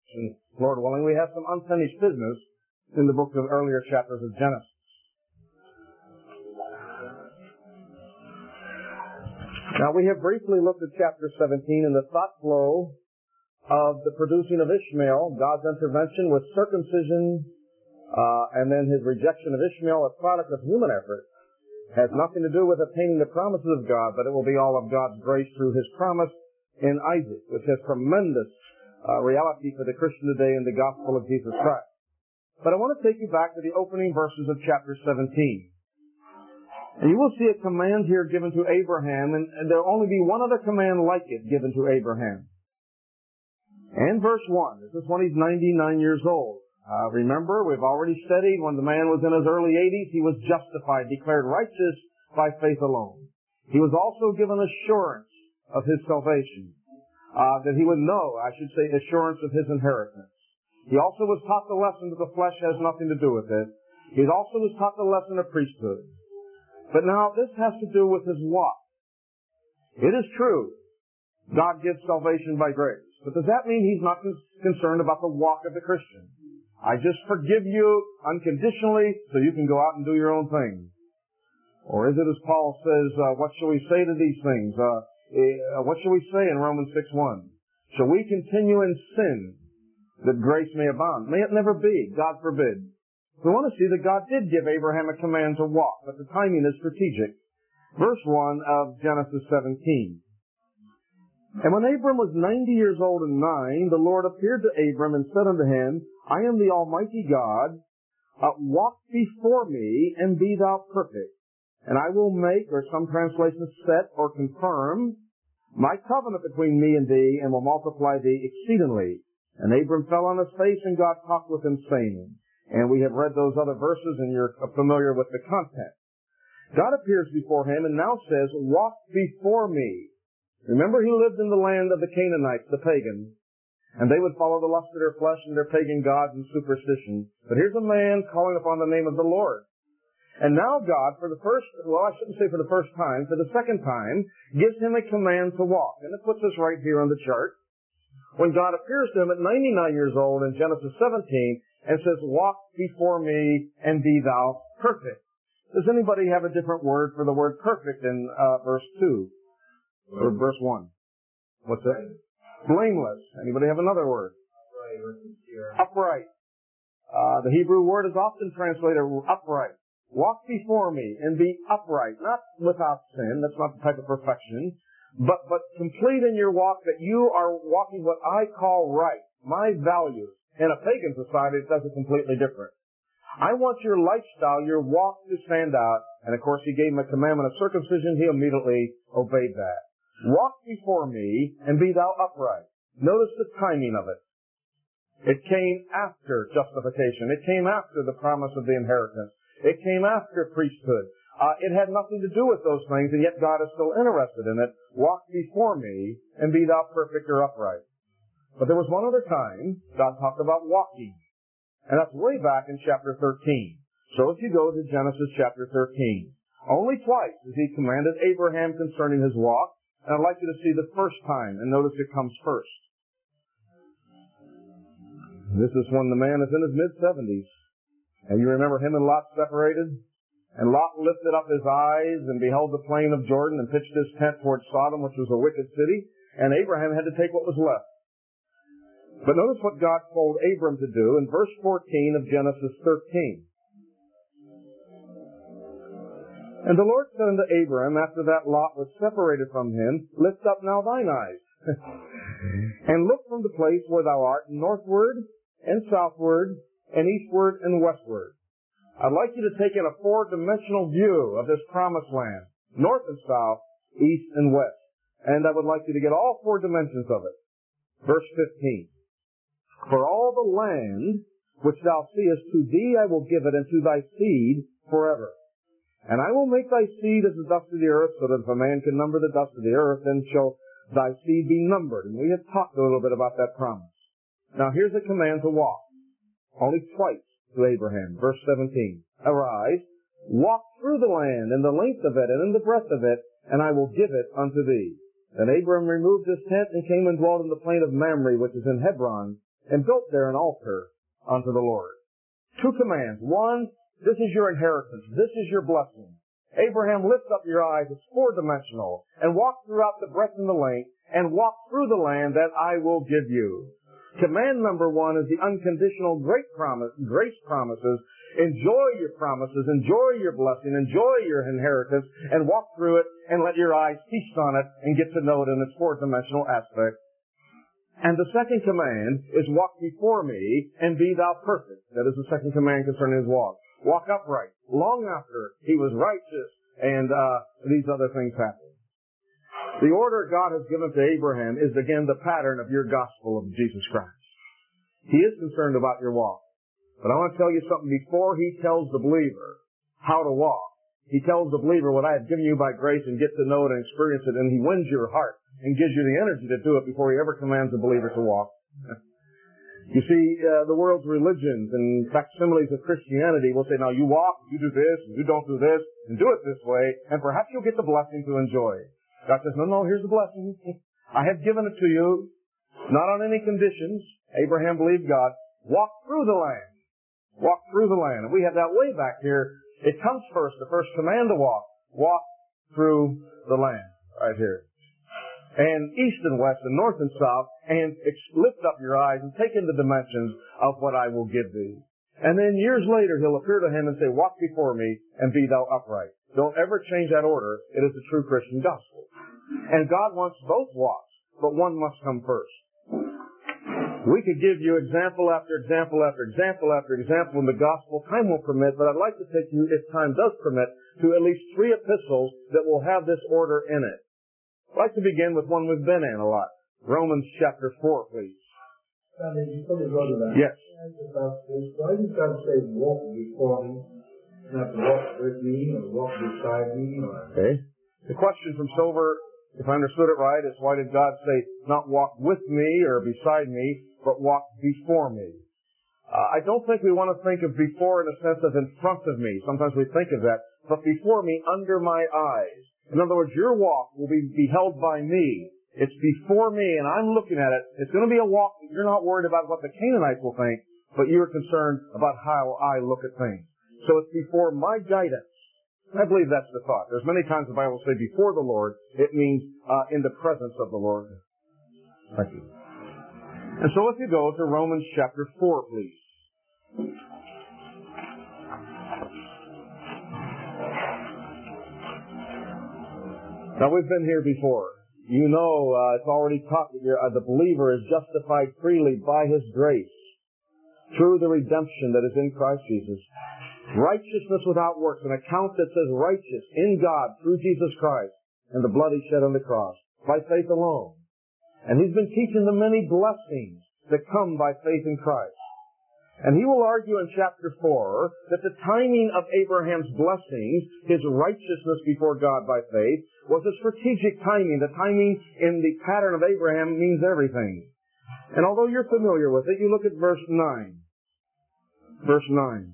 And Lord willing, we have some unfinished business in the book of earlier chapters of Genesis. Now, we have briefly looked at chapter 17 and the thought flow of the producing of Ishmael, God's intervention with circumcision, and then his rejection of Ishmael, a product of human effort, has nothing to do with obtaining the promises of God, but it will be all of God's grace through his promise in Isaac, which has tremendous reality for the Christian today in the gospel of Jesus Christ. But I want to take you back to the opening verses of chapter 17. And you will see a command here given to Abraham, and there will only be one other command like it given to Abraham. And verse 1, this is when he's 99 years old. Remember, we've already studied when the man was in his early 80s, he was justified, declared righteous by faith alone. He was also given assurance of his salvation, that he would know, I should say, assurance of his inheritance. He also was taught the lesson that the flesh has nothing to do with it. He also was taught the lesson of priesthood. But now this has to do with his walk. It is true, God gives salvation by grace. But does that mean he's not concerned about the walk of the Christian? I just forgive you unconditionally so you can go out and do your own thing. Or is it as Paul says, what shall we say to these things? What shall we say in Romans 6:1? Shall we continue in sin that grace may abound? May it never be. God forbid. We want to see that God did give Abraham a command to walk, but the timing is strategic. Verse 1 of Genesis 17. And when Abram was 90 years old and 9, the Lord appeared to Abram and said unto him, I am the Almighty God. Walk before me and be thou perfect. And I will make, or some translations set or confirm, my covenant between me and thee, and will multiply thee exceedingly. And Abram fell on his face, and God talked with him, saying, and we have read those other verses, and you're familiar with the content. God appears before him and now says, walk before me. Remember, he lived in the land of the Canaanites, the pagans, and they would follow the lust of their flesh and their pagan gods and superstition. But here's a man calling upon the name of the Lord. And now God, for the first time, for the second time, gives him a command to walk. And it puts us right here on the chart. When God appears to him at 99 years old in Genesis 17, and says, walk before me and be thou perfect. Does anybody have a different word for the word perfect in verse 2? Or verse 1? What's that? Blameless. Anybody have another word? Upright. The Hebrew word is often translated upright. Walk before me and be upright. Not without sin. That's not the type of perfection. But complete in your walk that you are walking what I call right. My values. In a pagan society, it does it completely different. I want your lifestyle, your walk to stand out. And of course, he gave him a commandment of circumcision. He immediately obeyed that. Walk before me and be thou upright. Notice the timing of it. It came after justification. It came after the promise of the inheritance. It came after priesthood. It had nothing to do with those things, and yet God is still interested in it. Walk before me and be thou perfect or upright. But there was one other time God talked about walking. And that's way back in chapter 13. So if you go to Genesis chapter 13, only twice has he commanded Abraham concerning his walk. And I'd like you to see the first time, and notice it comes first. This is when the man is in his mid-70s. And you remember him and Lot separated? And Lot lifted up his eyes and beheld the plain of Jordan and pitched his tent towards Sodom, which was a wicked city. And Abraham had to take what was left. But notice what God told Abram to do in verse 14 of Genesis 13. And the Lord said unto Abram, after that Lot was separated from him, lift up now thine eyes, and look from the place where thou art, northward and southward, and eastward and westward. I'd like you to take in a four-dimensional view of this promised land, north and south, east and west. And I would like you to get all four dimensions of it. Verse 15. For all the land which thou seest, to thee I will give it, and to thy seed forever. And I will make thy seed as the dust of the earth, so that if a man can number the dust of the earth, then shall thy seed be numbered. And we have talked a little bit about that promise. Now here's a command to walk. Only twice to Abraham. Verse 17. Arise, walk through the land, in the length of it, and in the breadth of it, and I will give it unto thee. Then Abram removed his tent, and came and dwelt in the plain of Mamre, which is in Hebron, and built there an altar unto the Lord. Two commands. One, this is your inheritance. This is your blessing. Abraham, lift up your eyes. It's four-dimensional. And walk throughout the breadth and the length, and walk through the land that I will give you. Command number one is the unconditional grace promises. Enjoy your promises, enjoy your blessing, enjoy your inheritance, and walk through it and let your eyes feast on it and get to know it in its four-dimensional aspect. And the second command is walk before me and be thou perfect. That is the second command concerning his walk. Walk upright. Long after he was righteous and these other things happened. The order God has given to Abraham is again the pattern of your gospel of Jesus Christ. He is concerned about your walk. But I want to tell you something before he tells the believer how to walk. He tells the believer what I have given you by grace and get to know it and experience it, and he wins your heart and gives you the energy to do it before he ever commands the believer to walk. You see, the world's religions and facsimiles of Christianity will say, now you walk, you do this, and you don't do this, and do it this way, and perhaps you'll get the blessing to enjoy. God says, no, here's the blessing. I have given it to you, not on any conditions. Abraham believed God. Walk through the land. Walk through the land. And we have that way back here. It comes first, the first command to walk. Walk through the land. Right here. And east and west and north and south. And lift up your eyes and take in the dimensions of what I will give thee. And then years later, he'll appear to him and say, walk before me and be thou upright. Don't ever change that order. It is the true Christian gospel. And God wants both walks, but one must come first. We could give you example after example after example after example in the gospel. Time won't permit, but I'd like to take you, if time does permit, to at least 3 epistles that will have this order in it. I'd like to begin with one we've been in a lot. Romans chapter 4, please. Before you go to that, yes. Why does God say walk before me, not walk with me or walk beside me? Okay. The question from Silver, if I understood it right, is why did God say not walk with me or beside me, but walk before me? I don't think we want to think of before in a sense of in front of me. Sometimes we think of that. But before me, under my eyes. In other words, your walk will be beheld by me. It's before me, and I'm looking at it. It's going to be a walk that you're not worried about what the Canaanites will think, but you're concerned about how I look at things. So it's before my guidance. I believe that's the thought. There's many times the Bible will say before the Lord. It means in the presence of the Lord. Thank you. And so if you go to Romans chapter 4, please. Now we've been here before. You know, it's already taught that the believer is justified freely by his grace through the redemption that is in Christ Jesus. Righteousness without works, an account that says righteous in God through Jesus Christ and the blood he shed on the cross, by faith alone. And he's been teaching the many blessings that come by faith in Christ. And he will argue in chapter 4 that the timing of Abraham's blessings, his righteousness before God by faith, was a strategic timing. The timing in the pattern of Abraham means everything. And although you're familiar with it, you look at verse 9. Verse 9.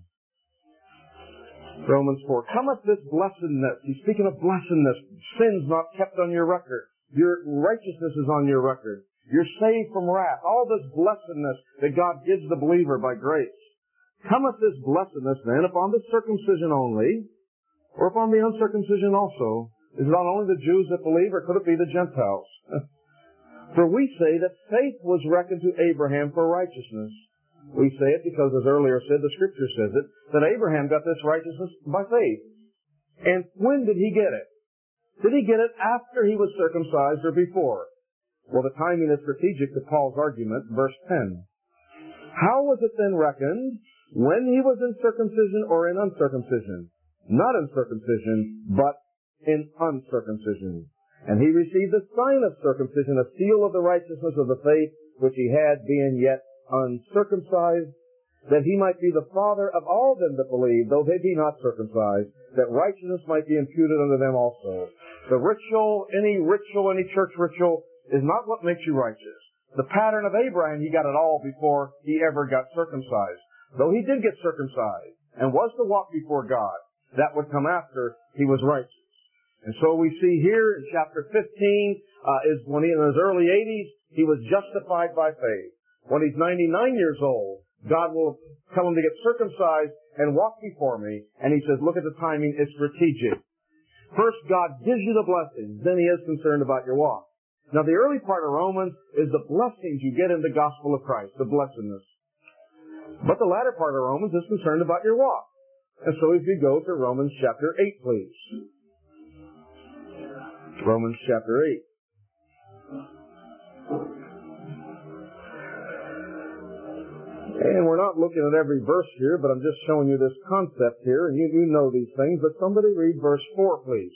Romans 4. Cometh this blessedness. He's speaking of blessedness. Sins not kept on your record. Your righteousness is on your record. You're saved from wrath. All this blessedness that God gives the believer by grace. Cometh this blessedness then upon the circumcision only, or upon the uncircumcision also? Is it not only the Jews that believe, or could it be the Gentiles? For we say that faith was reckoned to Abraham for righteousness. We say it because, as earlier said, the Scripture says it, that Abraham got this righteousness by faith. And when did he get it? Did he get it after he was circumcised or before? Well, the timing is strategic to Paul's argument, verse 10. How was it then reckoned? When he was in circumcision or in uncircumcision? Not in circumcision, but in uncircumcision. And he received the sign of circumcision, a seal of the righteousness of the faith which he had, being yet uncircumcised, that he might be the father of all them that believe, though they be not circumcised, that righteousness might be imputed unto them also. The ritual, any church ritual, is not what makes you righteous. The pattern of Abraham, he got it all before he ever got circumcised. Though he did get circumcised and was to walk before God, that would come after he was righteous. And so we see here in chapter 15, is when he, in his early 80s, he was justified by faith. When he's 99 years old, God will tell him to get circumcised and walk before me. And he says, look at the timing, it's strategic. First, God gives you the blessings, then he is concerned about your walk. Now, the early part of Romans is the blessings you get in the gospel of Christ, the blessedness. But the latter part of Romans is concerned about your walk. And so if you go to Romans chapter 8, please. Romans chapter 8. And we're not looking at every verse here, but I'm just showing you this concept here, and you know these things. But somebody read verse 4, please.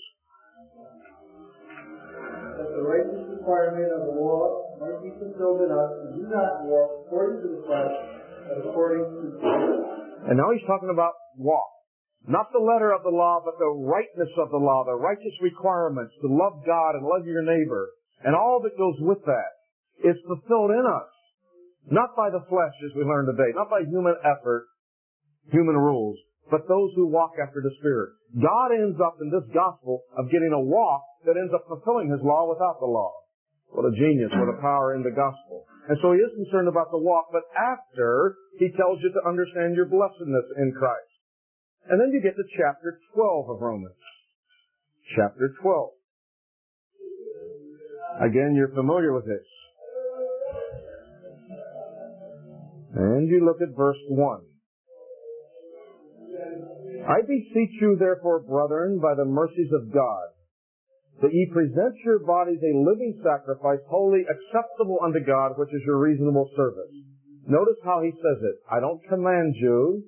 That the righteous requirement of the law might be fulfilled in us, who do not walk according to the flesh, but according to the Spirit. And now he's talking about walk. Not the letter of the law, but the rightness of the law, the righteous requirements to love God and love your neighbor, and all that goes with that is fulfilled in us. Not by the flesh, as we learned today, not by human effort, human rules, but those who walk after the Spirit. God ends up in this gospel of getting a walk that ends up fulfilling his law without the law. What a genius, what a power in the gospel. And so he is concerned about the walk, but after he tells you to understand your blessedness in Christ. And then you get to chapter 12 of Romans. Chapter 12. Again, you're familiar with this. And you look at verse 1. I beseech you, therefore, brethren, by the mercies of God, that ye present your bodies a living sacrifice, holy, acceptable unto God, which is your reasonable service. Notice how he says it. I don't command you.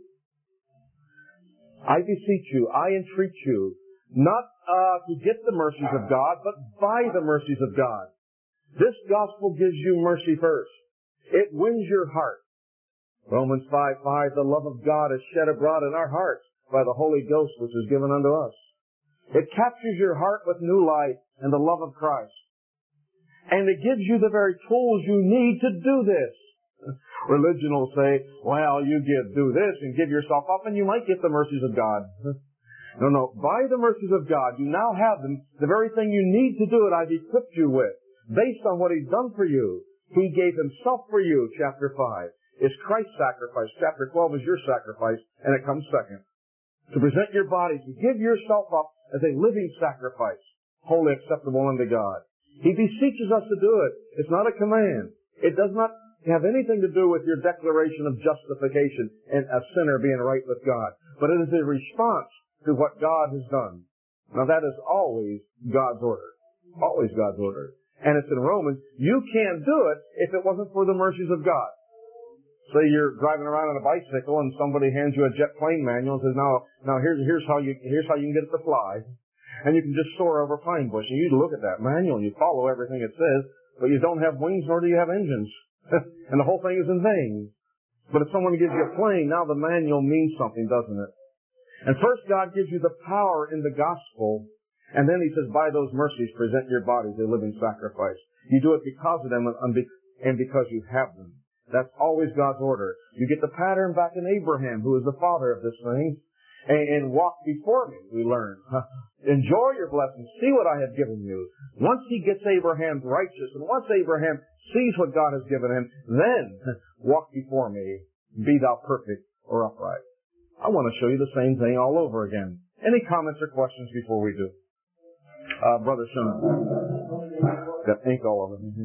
I beseech you. I entreat you. Not to get the mercies of God, but by the mercies of God. This gospel gives you mercy first. It wins your heart. Romans 5:5, the love of God is shed abroad in our hearts by the Holy Ghost which is given unto us. It captures your heart with new life and the love of Christ. And it gives you the very tools you need to do this. Religion will say, well, you do this and give yourself up and you might get the mercies of God. No. By the mercies of God, you now have them. The very thing you need to do it, I've equipped you with. Based on what he's done for you. He gave himself for you, chapter 5. Is Christ's sacrifice. Chapter 12 is your sacrifice, and it comes second. To present your bodies, to give yourself up as a living sacrifice, wholly acceptable unto God. He beseeches us to do it. It's not a command. It does not have anything to do with your declaration of justification and a sinner being right with God. But it is a response to what God has done. Now that is always God's order. Always God's order. And it's in Romans. You can't do it if it wasn't for the mercies of God. Say you're driving around on a bicycle and somebody hands you a jet plane manual and says, now here's how you can get it to fly. And you can just soar over pine bush. And you look at that manual and you follow everything it says, but you don't have wings nor do you have engines. And the whole thing is in vain. But if someone gives you a plane, now the manual means something, doesn't it? And first God gives you the power in the gospel, and then he says, by those mercies, present your bodies a living sacrifice. You do it because of them and because you have them. That's always God's order. You get the pattern back in Abraham, who is the father of this thing, and walk before me, we learn. Enjoy your blessings. See what I have given you. Once he gets Abraham righteous, and once Abraham sees what God has given him, then walk before me, be thou perfect or upright. I want to show you the same thing all over again. Any comments or questions before we do? Brother Sean. Got ink all over me.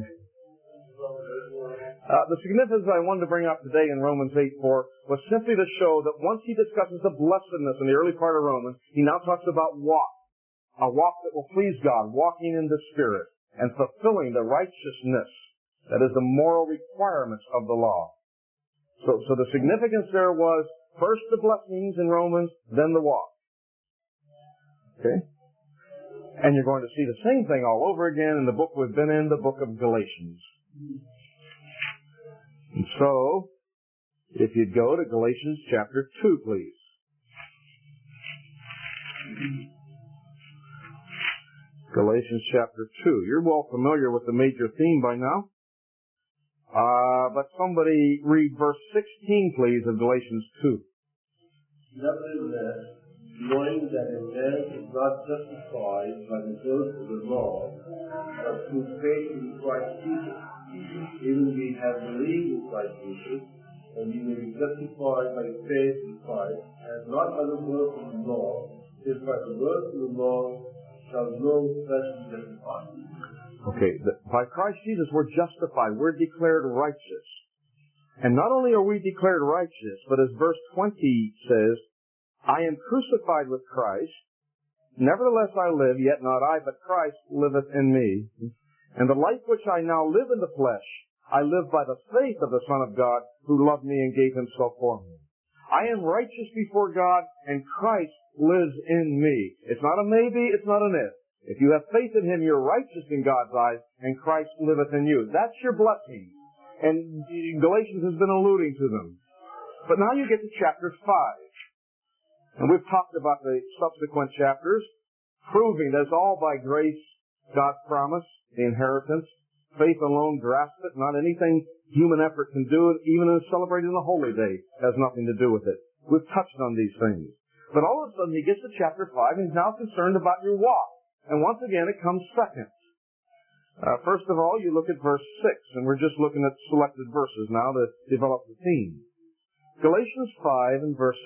The significance I wanted to bring up today in Romans 8:4 was simply to show that once he discusses the blessedness in the early part of Romans, he now talks about walk. A walk that will please God, walking in the Spirit, and fulfilling the righteousness that is the moral requirements of the law. So the significance there was first the blessings in Romans, then the walk. Okay? And you're going to see the same thing all over again in the book we've been in, the book of Galatians. And so, if you'd go to Galatians chapter 2, please. Galatians chapter 2. You're well familiar with the major theme by now. But somebody read verse 16, please, of Galatians 2. Nevertheless, knowing that a man is not justified by the works of the law, but through faith in Christ Jesus, he even we have believed in Christ Jesus, and we may be justified by faith in Christ, and not by the works of the law, if by the works of the law shall no flesh be justified. Okay, by Christ Jesus we're justified, we're declared righteous. And not only are we declared righteous, but as verse 20 says, I am crucified with Christ, nevertheless I live, yet not I, but Christ liveth in me. And the life which I now live in the flesh, I live by the faith of the Son of God, who loved me and gave himself for me. I am righteous before God, and Christ lives in me. It's not a maybe, it's not an if. If you have faith in him, you're righteous in God's eyes, and Christ liveth in you. That's your blessing. And Galatians has been alluding to them. But now you get to chapter 5. And we've talked about the subsequent chapters, proving that it's all by grace, God's promise, the inheritance. Faith alone grasps it, not anything human effort can do, even in celebrating the holy day, has nothing to do with it. We've touched on these things. But all of a sudden he gets to chapter 5 and he's now concerned about your walk. And once again it comes second. First of all, you look at verse 6, and we're just looking at selected verses now to develop the theme. Galatians 5 and verse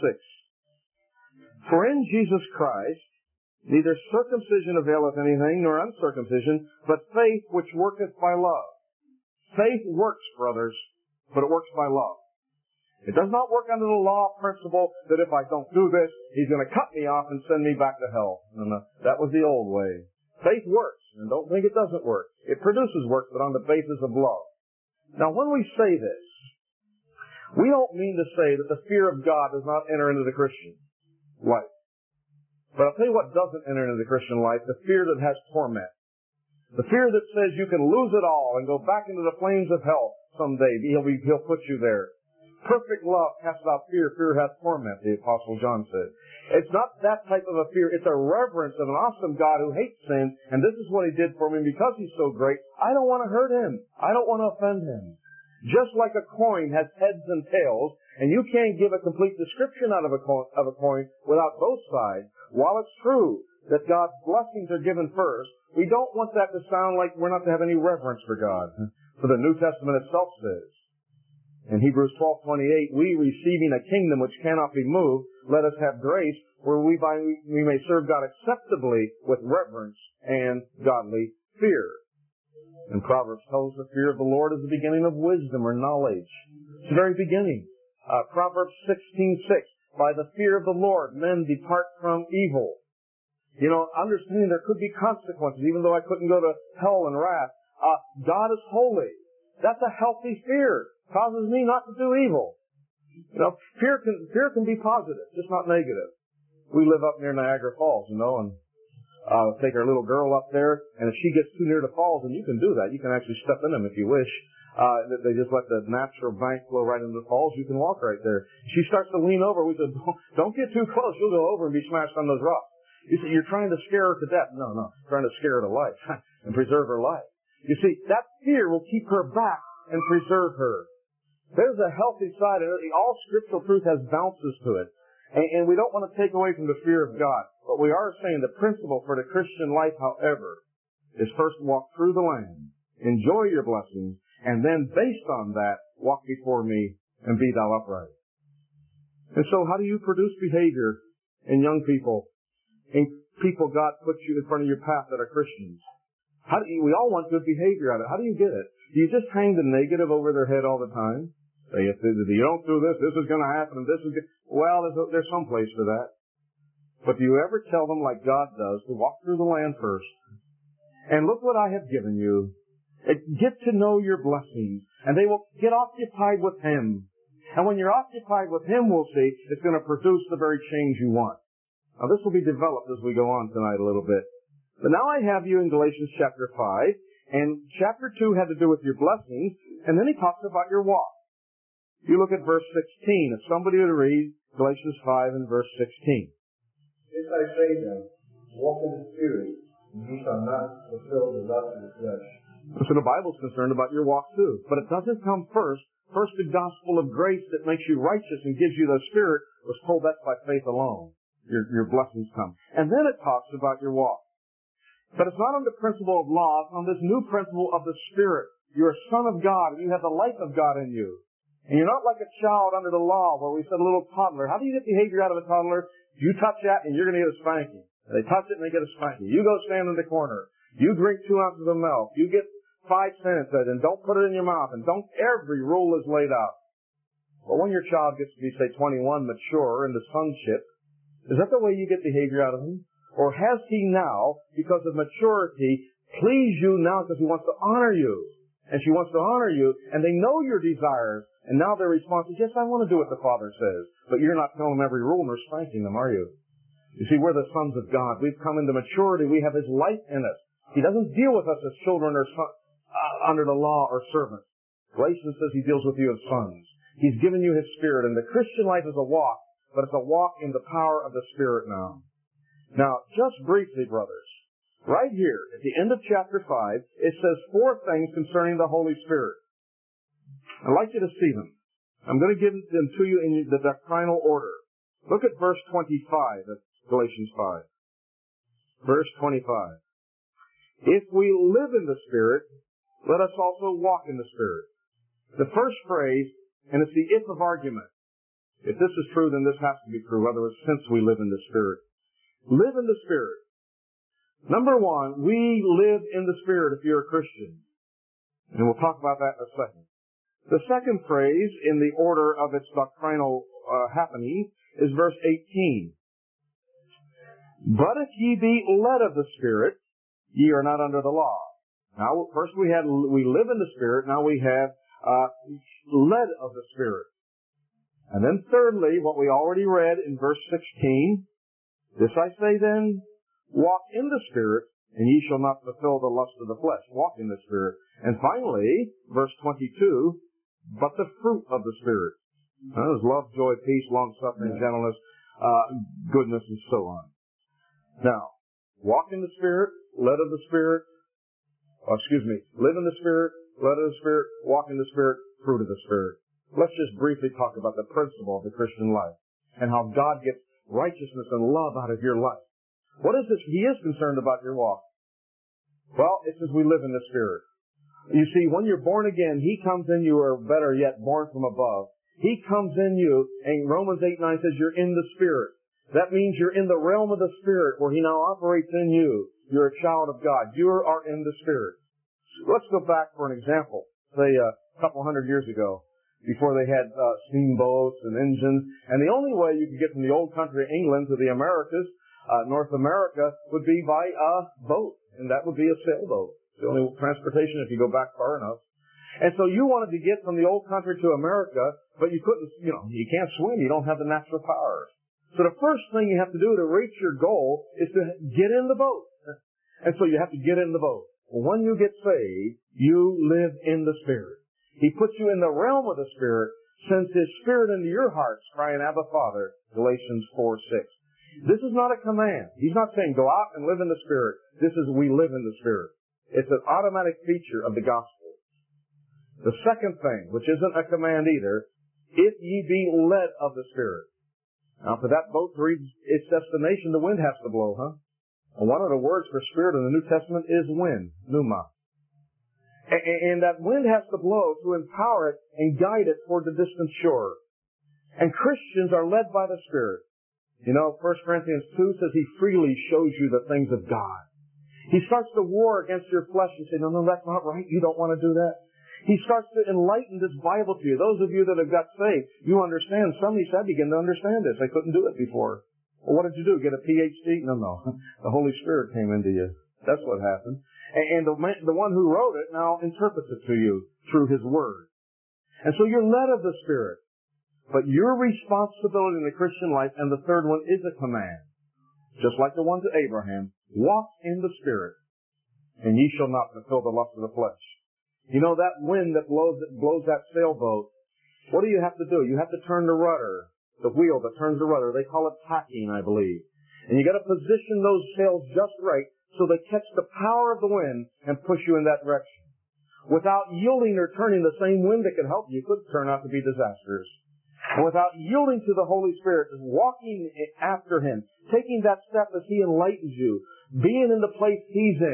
6. For in Jesus Christ neither circumcision availeth anything, nor uncircumcision, but faith which worketh by love. Faith works, brothers, but it works by love. It does not work under the law principle that if I don't do this, he's going to cut me off and send me back to hell. No, that was the old way. Faith works, and don't think it doesn't work. It produces works, but on the basis of love. Now, when we say this, we don't mean to say that the fear of God does not enter into the Christian life. But I'll tell you what doesn't enter into the Christian life, the fear that has torment. The fear that says you can lose it all and go back into the flames of hell someday. He'll put you there. Perfect love casts out fear. Fear hath torment, the Apostle John said. It's not that type of a fear. It's a reverence of an awesome God who hates sin, and this is what he did for me. Because he's so great, I don't want to hurt him. I don't want to offend him. Just like a coin has heads and tails, and you can't give a complete description out of a coin without both sides. While it's true that God's blessings are given first, we don't want that to sound like we're not to have any reverence for God. For the New Testament itself says, in Hebrews 12:28, we receiving a kingdom which cannot be moved, let us have grace where we may serve God acceptably with reverence and godly fear. And Proverbs tells us the fear of the Lord is the beginning of wisdom or knowledge. It's the very beginning. Proverbs 16:6, by the fear of the Lord, men depart from evil. You know, understanding there could be consequences, even though I couldn't go to hell and wrath. God is holy. That's a healthy fear. Causes me not to do evil. You know, fear can be positive, just not negative. We live up near Niagara Falls, you know, and take our little girl up there, and if she gets too near the falls, and you can do that, you can actually step in them if you wish. They just let the natural bank flow right into the falls. You can walk right there. She starts to lean over. We said, don't get too close. You'll go over and be smashed on those rocks. You say, you're trying to scare her to death. No, trying to scare her to life and preserve her life. You see, that fear will keep her back and preserve her. There's a healthy side. All scriptural truth has bounces to it. And we don't want to take away from the fear of God. But we are saying the principle for the Christian life, however, is first walk through the land, enjoy your blessings, and then based on that, walk before me and be thou upright. And so how do you produce behavior in young people, in people God puts you in front of your path that are Christians? We all want good behavior out of it. How do you get it? Do you just hang the negative over their head all the time? Say, if you don't do this, this is going to happen, and this is well, there's some place for that. But do you ever tell them, like God does, to walk through the land first? And look what I have given you. Get to know your blessings, and they will get occupied with Him. And when you're occupied with Him, we'll see, it's going to produce the very change you want. Now, this will be developed as we go on tonight a little bit. But now I have you in Galatians chapter 5, and chapter 2 had to do with your blessings, and then he talks about your walk. You look at verse 16. If somebody would read Galatians 5 and verse 16. This I say then, walk in the Spirit, and ye shall not fulfill the lust of the flesh. So the Bible's concerned about your walk too. But it doesn't come first. First, the gospel of grace that makes you righteous and gives you the Spirit was told that's by faith alone. Your blessings come. And then it talks about your walk. But it's not on the principle of law, it's on this new principle of the Spirit. You're a son of God, and you have the life of God in you. And you're not like a child under the law where we said a little toddler. How do you get behavior out of a toddler? You touch that, and you're going to get a spanking. They touch it, and they get a spanking. You go stand in the corner. You drink 2 ounces of milk. You get 5 cents, and don't put it in your mouth. And every rule is laid out. But when your child gets to be, say, 21, mature, into sonship, is that the way you get behavior out of him? Or has he now, because of maturity, pleased you now because he wants to honor you? And she wants to honor you, and they know your desires, and now their response is, yes, I want to do what the Father says. But you're not telling them every rule nor spanking them, are you? You see, we're the sons of God. We've come into maturity. We have His life in us. He doesn't deal with us as children or under the law or servants. Galatians says He deals with you as sons. He's given you His Spirit, and the Christian life is a walk, but it's a walk in the power of the Spirit now. Now, just briefly, brothers, right here at the end of chapter 5, it says 4 things concerning the Holy Spirit. I'd like you to see them. I'm going to give them to you in the doctrinal order. Look at verse 25 of Galatians 5. Verse 25. If we live in the Spirit, let us also walk in the Spirit. The first phrase, and it's the if of argument. If this is true, then this has to be true. Otherwise, since we live in the Spirit. Live in the Spirit. Number 1, we live in the Spirit if you're a Christian. And we'll talk about that in a second. The second phrase in the order of its doctrinal happening is verse 18. But if ye be led of the Spirit, ye are not under the law. Now, first we live in the Spirit, now we have led of the Spirit. And then thirdly, what we already read in verse 16, this I say then, walk in the Spirit, and ye shall not fulfill the lust of the flesh. Walk in the Spirit. And finally, verse 22, but the fruit of the Spirit. That is love, joy, peace, long-suffering, gentleness, goodness, and so on. Now, walk in the Spirit, led of the Spirit, live in the Spirit, led of the Spirit, walk in the Spirit, fruit of the Spirit. Let's just briefly talk about the principle of the Christian life and how God gets righteousness and love out of your life. What is this? He is concerned about your walk. Well, it says we live in the Spirit. You see, when you're born again, He comes in you, or better yet, born from above. He comes in you, and Romans 8:9 says you're in the Spirit. That means you're in the realm of the Spirit, where He now operates in you. You're a child of God. You are in the Spirit. Let's go back for an example. Say a couple hundred years ago, before they had steamboats and engines, and the only way you could get from the old country of England to the Americas, North America, would be by a boat, and that would be a sailboat. It's the only transportation if you go back far enough. And so you wanted to get from the old country to America, but you couldn't, you can't swim. You don't have the natural powers. So the first thing you have to do to reach your goal is to get in the boat. And so you have to get in the boat. Well, when you get saved, you live in the Spirit. He puts you in the realm of the Spirit, sends His Spirit into your hearts, crying, Abba, Father, Galatians 4:6. This is not a command. He's not saying go out and live in the Spirit. This is we live in the Spirit. It's an automatic feature of the gospel. The second thing, which isn't a command either, if ye be led of the Spirit. Now, for that boat to reach its destination, the wind has to blow, huh? And one of the words for Spirit in the New Testament is wind, pneuma. And that wind has to blow to empower it and guide it toward the distant shore. And Christians are led by the Spirit. 1 Corinthians 2 says He freely shows you the things of God. He starts to war against your flesh and say, no, that's not right. You don't want to do that. He starts to enlighten this Bible to you. Those of you that have got saved, you understand. Some of you said begin to understand this. They couldn't do it before. Well, what did you do? Get a PhD? No. The Holy Spirit came into you. That's what happened. And the one who wrote it now interprets it to you through His Word. And so you're led of the Spirit. But your responsibility in the Christian life, and the third one, is a command. Just like the one to Abraham, walk in the Spirit, and ye shall not fulfill the lust of the flesh. That wind that blows that sailboat, what do you have to do? You have to turn the rudder, the wheel that turns the rudder. They call it tacking, I believe. And you got to position those sails just right so they catch the power of the wind and push you in that direction. Without yielding or turning the same wind that could help you, could turn out to be disastrous. And without yielding to the Holy Spirit, walking after Him, taking that step as He enlightens you, being in the place He's in,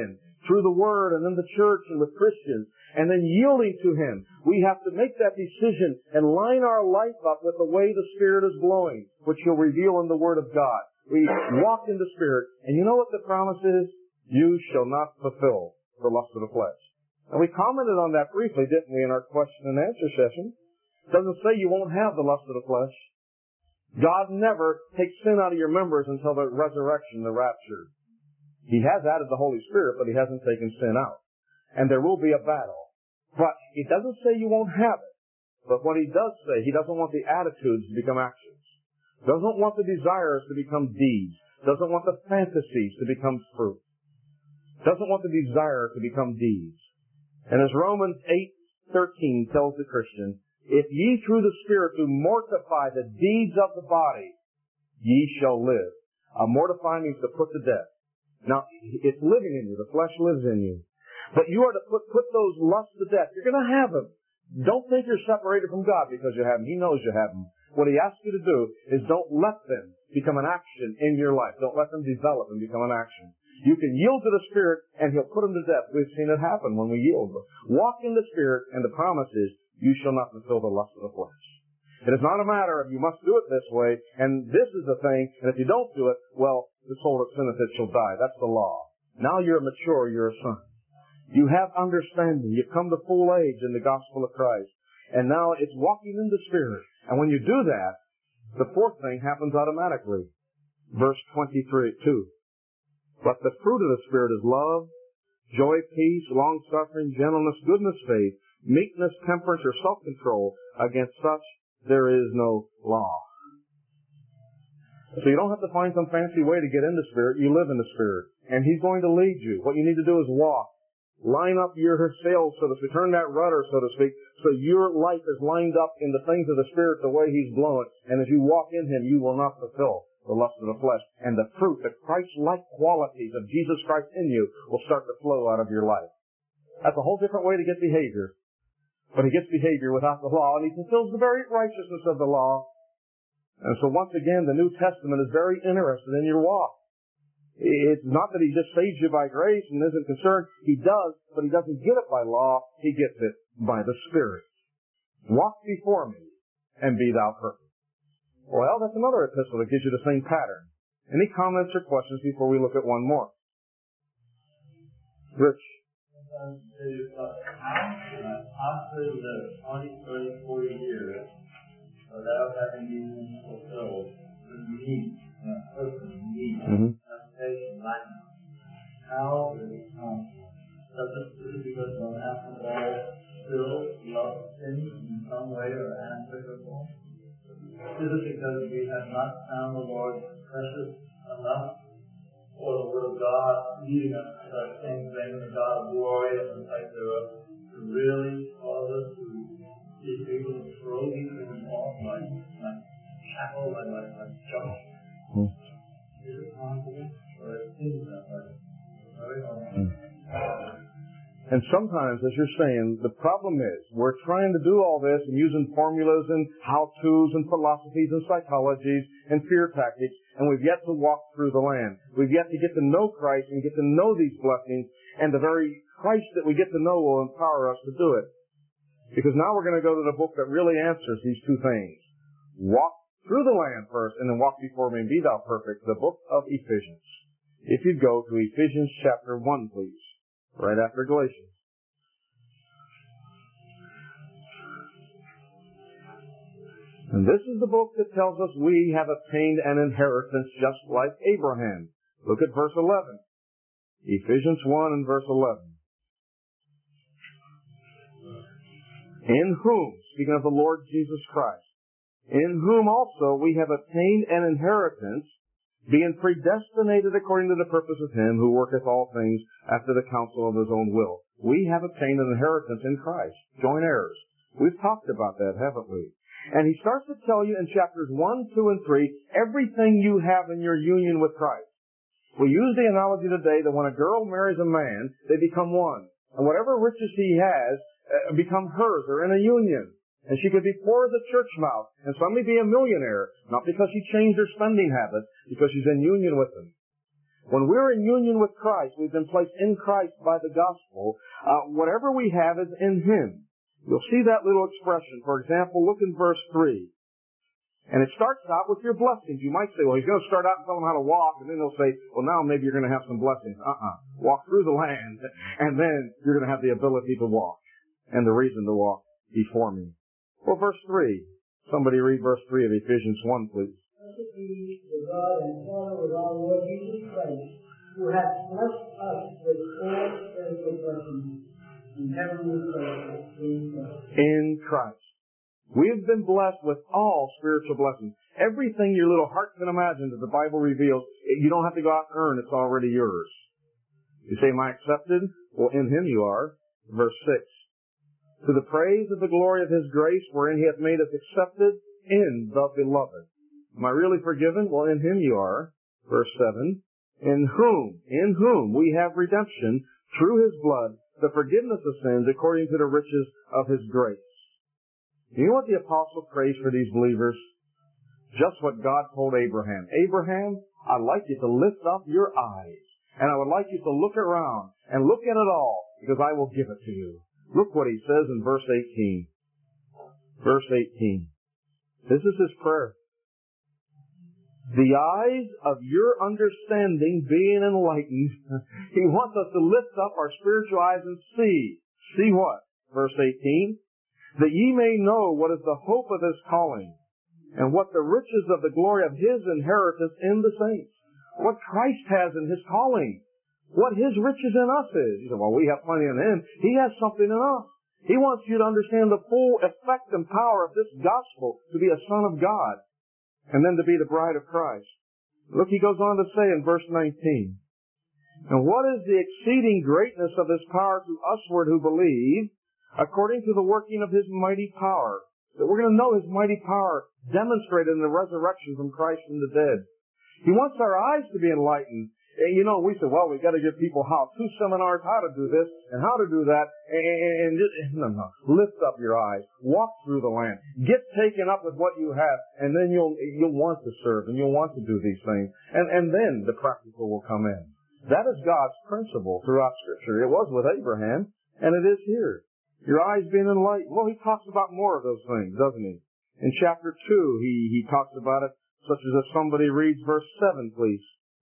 through the Word and in the church and with Christians, and then yielding to Him. We have to make that decision and line our life up with the way the Spirit is blowing, which He'll reveal in the Word of God. We walk in the Spirit, and you know what the promise is? You shall not fulfill the lust of the flesh. And we commented on that briefly, didn't we, in our question and answer session? It doesn't say you won't have the lust of the flesh. God never takes sin out of your members until the resurrection, the rapture. He has added the Holy Spirit, but He hasn't taken sin out. And there will be a battle. But He doesn't say you won't have it. But what He does say, He doesn't want the attitudes to become actions. Doesn't want the desires to become deeds. Doesn't want the fantasies to become fruit. Doesn't want the desire to become deeds. And as Romans 8:13 tells the Christian, if ye through the Spirit do mortify the deeds of the body, ye shall live. Mortify means to put to death. Now, it's living in you. The flesh lives in you. But you are to put those lusts to death. You're going to have them. Don't think you're separated from God because you have them. He knows you have them. What He asks you to do is don't let them become an action in your life. Don't let them develop and become an action. You can yield to the Spirit, and He'll put them to death. We've seen it happen when we yield. Walk in the Spirit, and the promise is, you shall not fulfill the lust of the flesh. It is not a matter of you must do it this way, and this is the thing, and if you don't do it, well, the soul that sinneth it shall die. That's the law. Now you're mature, you're a son. You have understanding. You've come to full age in the gospel of Christ. And now it's walking in the Spirit. And when you do that, the fourth thing happens automatically. Verse 23:2. But the fruit of the Spirit is love, joy, peace, long-suffering, gentleness, goodness, faith, meekness, temperance, or self-control. Against such there is no law. So you don't have to find some fancy way to get in the Spirit. You live in the Spirit. And He's going to lead you. What you need to do is walk. Line up your sails, so to speak. Turn that rudder, so to speak, so your life is lined up in the things of the Spirit the way He's blowing. And as you walk in Him, you will not fulfill the lust of the flesh. And the fruit, the Christ-like qualities of Jesus Christ in you will start to flow out of your life. That's a whole different way to get behavior. But He gets behavior without the law, and He fulfills the very righteousness of the law. And so once again, the New Testament is very interested in your walk. It's not that He just saves you by grace and isn't concerned. He does, but He doesn't get it by law. He gets it by the Spirit. Walk before me and be thou perfect. Well, that's another epistle that gives you the same pattern. Any comments or questions before we look at one more? Rich. How can I possibly live 20, 30, 40 years without having been fulfilled the need, person need, temptation, lightning? How does it come? Does it because the natural all still love sin in some way or aspect or form? Is it because we have not found the Lord precious enough, or the Word of God leading us to that same thing, the God of glory and the type thereof, to really cause us to be able to throw these things off like shackles, like junk? Is it possible? Or it seems that way. Very hard. And sometimes, as you're saying, the problem is we're trying to do all this and using formulas and how-tos and philosophies and psychologies and fear tactics, and we've yet to walk through the land. We've yet to get to know Christ and get to know these blessings, and the very Christ that we get to know will empower us to do it. Because now we're going to go to the book that really answers these two things. Walk through the land first, and then walk before me and be thou perfect, the book of Ephesians. If you go to Ephesians chapter 1, please. Right after Galatians. And this is the book that tells us we have obtained an inheritance just like Abraham. Look at verse 11. Ephesians 1 and verse 11. In whom, speaking of the Lord Jesus Christ, in whom also we have obtained an inheritance, being predestinated according to the purpose of Him who worketh all things after the counsel of His own will. We have obtained an inheritance in Christ. Joint heirs. We've talked about that, haven't we? And he starts to tell you in chapters 1, 2, and 3, everything you have in your union with Christ. We use the analogy today that when a girl marries a man, they become one. And whatever riches he has become hers. They're in a union. And she could be poor as a church mouse and suddenly be a millionaire, not because she changed her spending habits, because she's in union with him. When we're in union with Christ, we've been placed in Christ by the gospel, whatever we have is in Him. You'll see that little expression. For example, look in verse 3. And it starts out with your blessings. You might say, well, he's going to start out and tell them how to walk, and then they'll say, well, now maybe you're going to have some blessings. Walk through the land, and then you're going to have the ability to walk, and the reason to walk before me. Well, verse 3. Somebody read verse 3 of Ephesians 1, please. Blessed be the God and Father of our Lord Jesus Christ, who hath blessed us with all spiritual blessings in heavenly places in Christ. In Christ. We have been blessed with all spiritual blessings. Everything your little heart can imagine that the Bible reveals, you don't have to go out and earn. It's already yours. You say, am I accepted? Well, in Him you are. Verse 6. To the praise of the glory of His grace, wherein He hath made us accepted in the Beloved. Am I really forgiven? Well, in Him you are. Verse 7. In whom we have redemption through His blood, the forgiveness of sins according to the riches of His grace. You know what the apostle prays for these believers? Just what God told Abraham. Abraham, I'd like you to lift up your eyes, and I would like you to look around and look at it all, because I will give it to you. Look what he says in verse 18. Verse 18. This is his prayer. The eyes of your understanding being enlightened. He wants us to lift up our spiritual eyes and see. See what? Verse 18. That ye may know what is the hope of His calling, and what the riches of the glory of His inheritance in the saints. What Christ has in His calling. What His riches in us is. You say, well, we have plenty in Him. He has something in us. He wants you to understand the full effect and power of this gospel, to be a son of God, and then to be the bride of Christ. Look, he goes on to say in verse 19, and what is the exceeding greatness of His power to usward who believe, according to the working of His mighty power. That we're going to know His mighty power demonstrated in the resurrection from Christ from the dead. He wants our eyes to be enlightened. You know, we say, well, we've got to give people 2 seminars how to do this and how to do that. No. Lift up your eyes. Walk through the land. Get taken up with what you have, and then you'll want to serve, and you'll want to do these things. And then the practical will come in. That is God's principle throughout Scripture. It was with Abraham, and it is here. Your eyes being enlightened. Well, he talks about more of those things, doesn't he? In chapter 2, he talks about it, such as if somebody reads verse 7, please.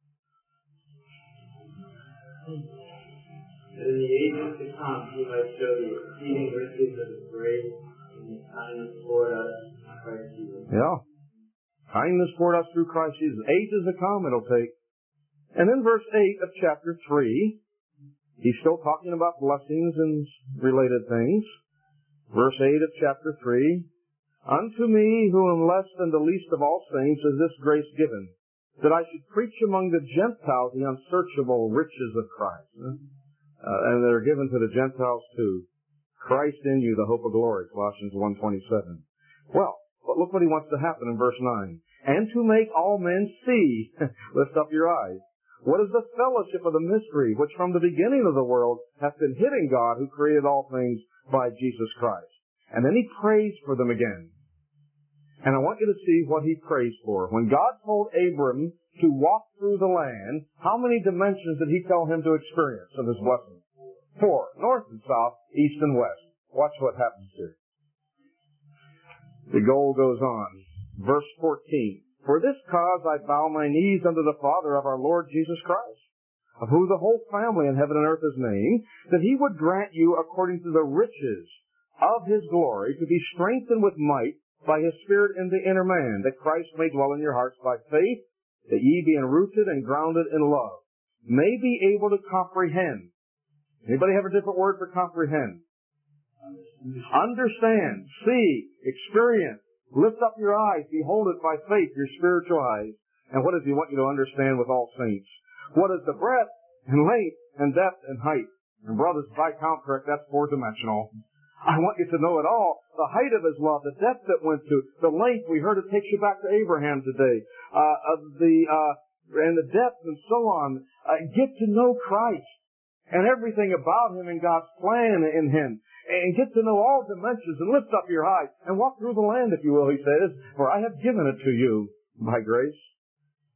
And in the ages to come, He might show the exceeding riches of His grace and His kindness toward us in Christ Jesus. Yeah. Kindness toward us through Christ Jesus. Ages to come it'll take. And then verse 8 of chapter 3, he's still talking about blessings and related things. Verse 8 of chapter 3, unto me, who am less than the least of all saints, is this grace given, that I should preach among the Gentiles the unsearchable riches of Christ. And they're given to the Gentiles too. Christ in you, the hope of glory, Colossians 1:27. Well, but look what he wants to happen in verse 9. And to make all men see, lift up your eyes, what is the fellowship of the mystery, which from the beginning of the world hath been hid in God, who created all things by Jesus Christ. And then he prays for them again. And I want you to see what he prays for. When God told Abram to walk through the land, how many dimensions did he tell him to experience of his blessing? 4. North and south, east and west. Watch what happens here. The goal goes on. Verse 14. For this cause I bow my knees unto the Father of our Lord Jesus Christ, of whom the whole family in heaven and earth is named, that he would grant you according to the riches of his glory to be strengthened with might by his Spirit in the inner man, that Christ may dwell in your hearts by faith, that ye being rooted and grounded in love, may be able to comprehend. Anybody have a different word for comprehend? Understand, see, experience. Lift up your eyes, behold it by faith, your spiritual eyes. And what does he want you to understand with all saints? What is the breadth and length and depth and height? And brothers, if I count correct, that's 4-dimensional. I want you to know it all. The height of his love, the depth it went to, the length, we heard it takes you back to Abraham today, and the depth and so on. Get to know Christ and everything about him and God's plan in him. And get to know all dimensions and lift up your eyes and walk through the land, if you will, he says, for I have given it to you by grace.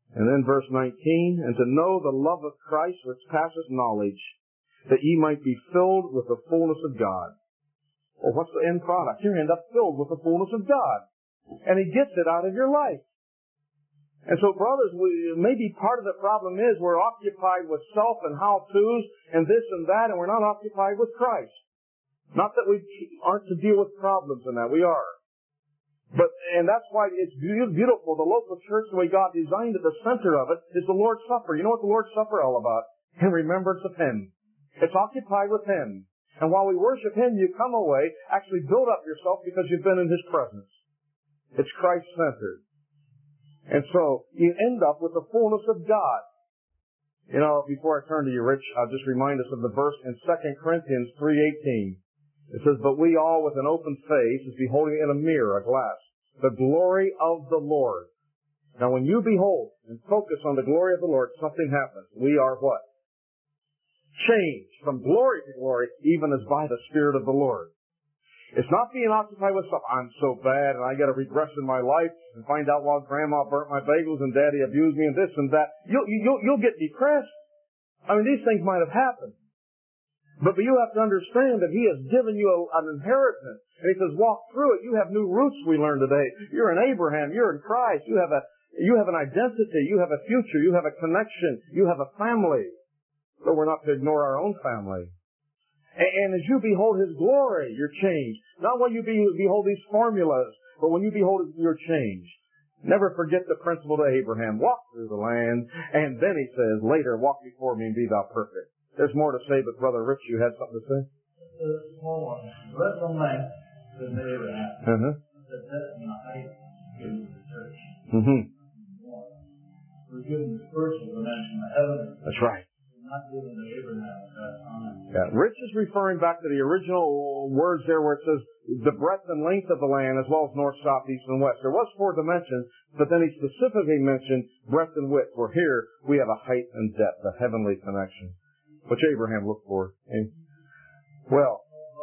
And then verse 19, and to know the love of Christ which passeth knowledge, that ye might be filled with the fullness of God. Well, what's the end product? You end up filled with the fullness of God. And He gets it out of your life. And so, brothers, maybe part of the problem is we're occupied with self and how-tos and this and that, and we're not occupied with Christ. Not that we aren't to deal with problems in that. We are. And that's why it's beautiful. The local church, the way God designed it, the center of it is the Lord's Supper. You know what the Lord's Supper is all about? In remembrance of Him. It's occupied with Him. And while we worship Him, you come away, actually build up yourself because you've been in His presence. It's Christ-centered. And so, you end up with the fullness of God. You know, before I turn to you, Rich, I'll just remind us of the verse in 2 Corinthians 3:18. It says, but we all with an open face, as beholding in a mirror, a glass, the glory of the Lord. Now when you behold and focus on the glory of the Lord, something happens. We are what? Changed from glory to glory, even as by the Spirit of the Lord. It's not being occupied with stuff. I'm so bad and I got to regress in my life and find out why Grandma burnt my bagels and Daddy abused me and this and that. You'll get depressed. I mean, these things might have happened. But you have to understand that He has given you an inheritance. And He says, walk through it. You have new roots, we learned today. You're in Abraham. You're in Christ. You have an identity. You have a future. You have a connection. You have a family. But we're not to ignore our own family. And as you behold His glory, you're changed. Not when you behold these formulas, but when you behold it, you're changed. Never forget the principle to Abraham. Walk through the land. And then He says, later, walk before me and be thou perfect. There's more to say, but Brother Rich, you had something to say? The small one. Breadth and length than Abraham. The depth and the height given to the church. We're given the spiritual dimension, the heaven. That's right. We're not given to Abraham at that time. Yeah. Rich is referring back to the original words there where it says the breadth and length of the land as well as north, south, east, and west. There was 4 dimensions, but then He specifically mentioned breadth and width, where here we have a height and depth, a heavenly connection, which Abraham looked for. Well,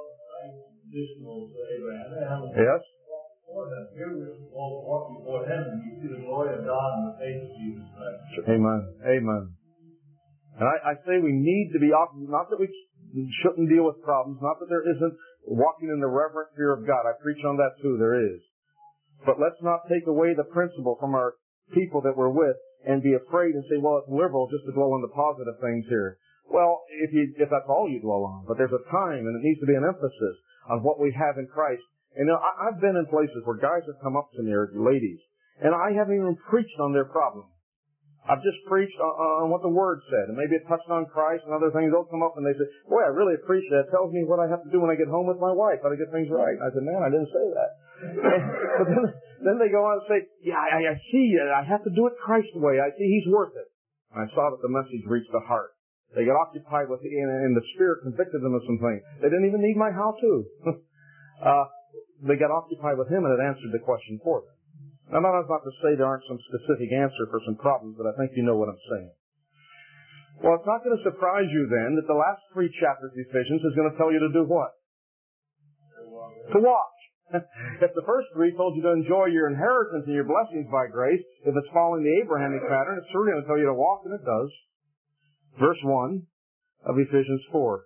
yes? Here we walk before Him and you see the glory of God in the face of Jesus Christ. Amen. Amen. And I say we need to be, not that we shouldn't deal with problems, not that there isn't walking in the reverent fear of God. I preach on that too, there is. But let's not take away the principle from our people that we're with and be afraid and say, well, it's liberal just to dwell on the positive things here. Well, if that's all you dwell on. But there's a time, and it needs to be an emphasis on what we have in Christ. And I've been in places where guys have come up to me, or ladies, and I haven't even preached on their problem. I've just preached on what the Word said, and maybe it touched on Christ and other things. They'll come up and they say, boy, I really appreciate that. It tells me what I have to do when I get home with my wife, how to get things right. I said, man, I didn't say that. But then they go on and say, yeah, I see it. I have to do it Christ's way. I see He's worth it. And I saw that the message reached the heart. They got occupied with and the Spirit convicted them of some things. They didn't even need my how-to. They got occupied with Him, and it answered the question for them. Now, that's not to say there aren't some specific answer for some problems, but I think you know what I'm saying. Well, it's not going to surprise you then that the last 3 chapters of Ephesians is going to tell you to do what? To watch. If the first 3 told you to enjoy your inheritance and your blessings by grace, if it's following the Abrahamic pattern, it's certainly going to tell you to walk, and it does. Verse 1 of Ephesians 4.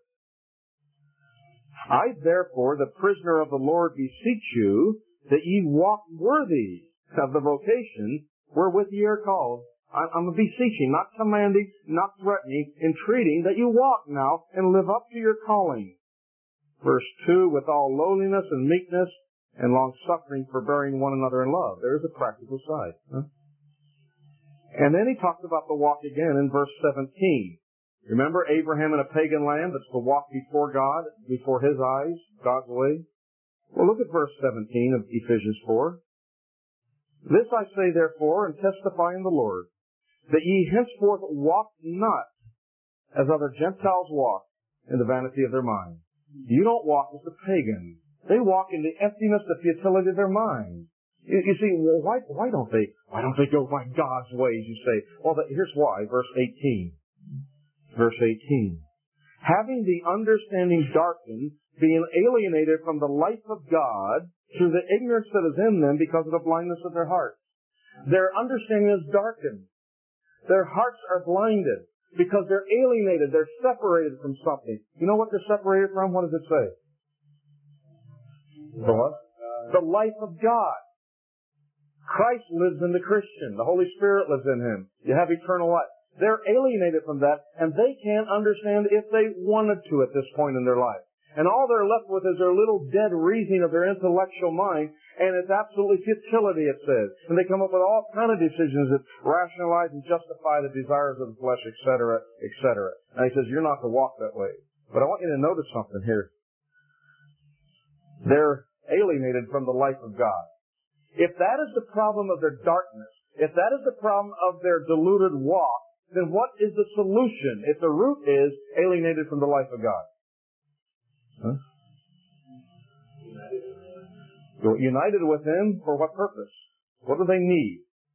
I, therefore, the prisoner of the Lord, beseech you that ye walk worthy of the vocation wherewith ye are called. I'm beseeching, not commanding, not threatening, entreating that you walk now and live up to your calling. Verse 2, with all lowliness and meekness and long-suffering, forbearing one another in love. There's a practical side. Huh? And then he talks about the walk again in verse 17. Remember Abraham in a pagan land that's to walk before God, before His eyes, God's way? Well, look at verse 17 of Ephesians 4. This I say therefore, and testify in the Lord, that ye henceforth walk not as other Gentiles walk in the vanity of their mind. You don't walk as the pagans. They walk in the emptiness, the futility of their mind. You see, well, why don't they go by God's ways, you say? Well, here's why, verse 18. Verse 18. Having the understanding darkened, being alienated from the life of God through the ignorance that is in them because of the blindness of their hearts. Their understanding is darkened. Their hearts are blinded because they're alienated. They're separated from something. You know what they're separated from? What does it say? The what? The life of God. Christ lives in the Christian. The Holy Spirit lives in him. You have eternal life. They're alienated from that, and they can't understand if they wanted to at this point in their life. And all they're left with is their little dead reasoning of their intellectual mind, and it's absolutely futility, it says. And they come up with all kind of decisions that rationalize and justify the desires of the flesh, etc., etc. And he says, you're not to walk that way. But I want you to notice something here. They're alienated from the life of God. If that is the problem of their darkness, if that is the problem of their deluded walk, then what is the solution if the root is alienated from the life of God? Huh? United with him for what purpose? What do they need?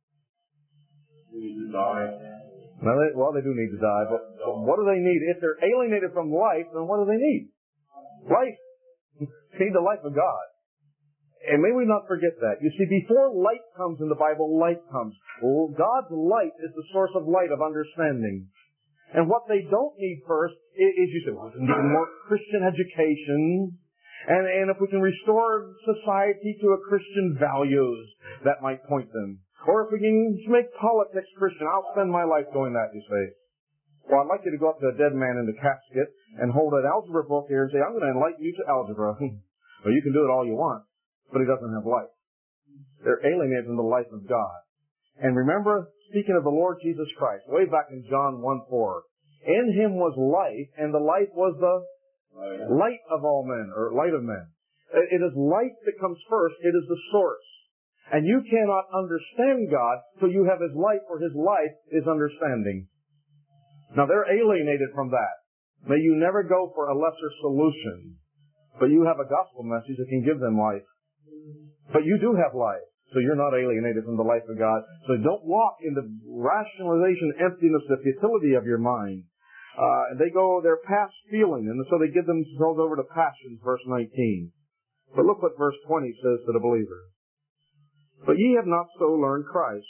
To die. Well, they do need to die, but what do they need? If they're alienated from life, then what do they need? Life. They need the life of God. And may we not forget that. You see, before light comes in the Bible, light comes. Well, God's light is the source of light of understanding. And what they don't need first is, you say, well, we need more Christian education. And if we can restore society to a Christian values, that might point them. Or if we can make politics Christian, I'll spend my life doing that, you say. Well, I'd like you to go up to a dead man in the casket and hold an algebra book here and say, I'm going to enlighten you to algebra. Well, you can do it all you want, but he doesn't have life. They're alienated from the life of God. And remember, speaking of the Lord Jesus Christ, way back in John 1:4, in him was life, and the life was the light of all men, or light of men. It is light that comes first. It is the source. And you cannot understand God till you have his light, for his life is understanding. Now, they're alienated from that. May you never go for a lesser solution. But you have a gospel message that can give them life. But you do have life. So you're not alienated from the life of God. So don't walk in the rationalization, emptiness, the futility of your mind. They go, they're past feeling, and so they give themselves over to passions, verse 19. But look what verse 20 says to the believer. But ye have not so learned Christ.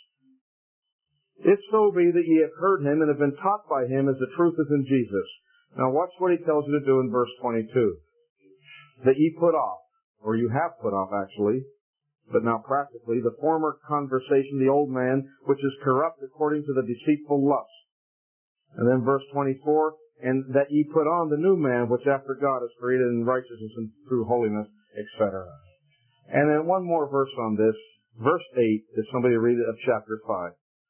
If so be that ye have heard him and have been taught by him as the truth is in Jesus. Now watch what he tells you to do in verse 22. That ye put off, or you have put off actually, but now practically, the former conversation, the old man, which is corrupt according to the deceitful lust. And then verse 24, and that ye put on the new man, which after God is created in righteousness and through holiness, etc. And then one more verse on this, verse 8, if somebody read it, of chapter 5.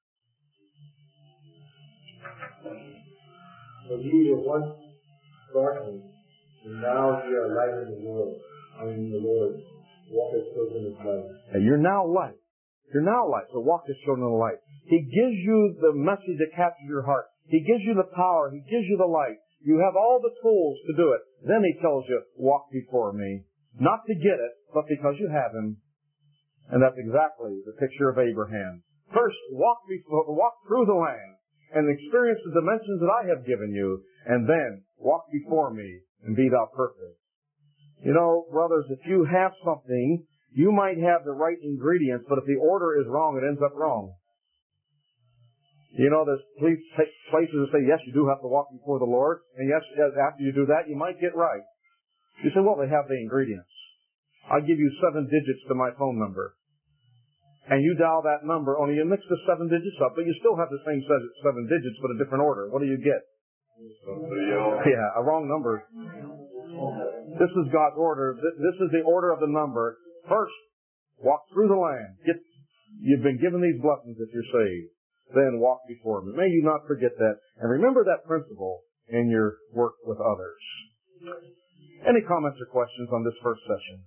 For ye were once darkness, and now ye are light in the world. I mean the Lord. Walk as children of light. And you're now light. You're now light. So walk as children of light. He gives you the message that captures your heart. He gives you the power. He gives you the light. You have all the tools to do it. Then he tells you, walk before me. Not to get it, but because you have him. And that's exactly the picture of Abraham. First, walk through the land and experience the dimensions that I have given you. And then, walk before me and be thou perfect. You know, brothers, if you have something, you might have the right ingredients, but if the order is wrong, it ends up wrong. You know, there's places that say, yes, you do have to walk before the Lord, and yes, after you do that, you might get right. You say, well, they have the ingredients. I'll give you 7 digits to my phone number. And you dial that number, only you mix the 7 digits up, but you still have the same 7 digits, but a different order. What do you get? Yeah, a wrong number. This is God's order. This is the order of the number. First, walk through the land. You've been given these blessings if you're saved. Then walk before me. May you not forget that. And remember that principle in your work with others. Any comments or questions on this first session?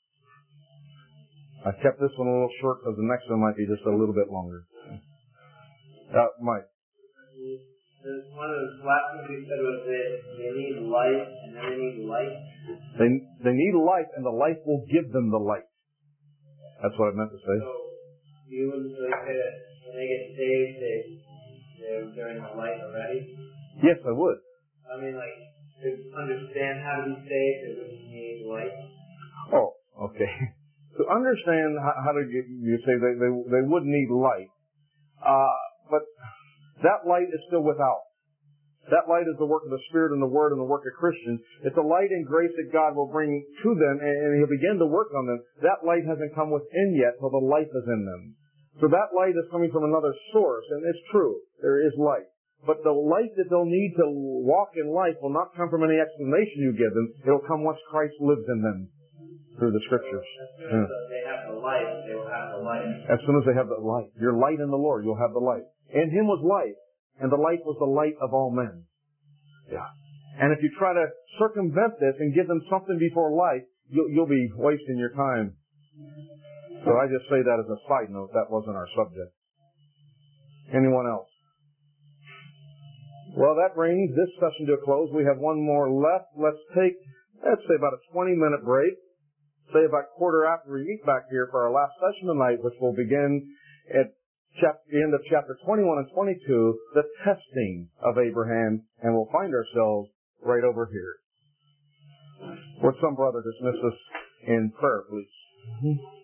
I kept this one a little short because the next one might be just a little bit longer. Mike. One of the last things we said was that they need light and then they need light. They need light and the light will give them the light. That's what I meant to say. So you would really say that when they get saved, they're in the light already? Yes, I would. I mean, like, to understand how to be saved, they would need light. Oh, okay. To understand how to get, you say they would need light. But That light is still without. That light is the work of the Spirit and the Word and the work of Christians. It's a light and grace that God will bring to them, and He'll begin to work on them. That light hasn't come within yet, till the life is in them. So that light is coming from another source, and it's true. There is light. But the light that they'll need to walk in life will not come from any explanation you give them. It'll come once Christ lives in them through the Scriptures. As soon as they have the light, they will have the light. As soon as they have the light. Your light in the Lord, you'll have the light. In Him was life, and the light was the light of all men. Yeah. And if you try to circumvent this and give them something before life, you'll be wasting your time. So I just say that as a side note. That wasn't our subject. Anyone else? Well, that brings this session to a close. We have one more left. Let's take, say about a 20-minute break. Say about quarter after we meet back here for our last session tonight, which will begin at the end of chapter 21 and 22, the testing of Abraham, and we'll find ourselves right over here. Would some brother dismiss us in prayer, please?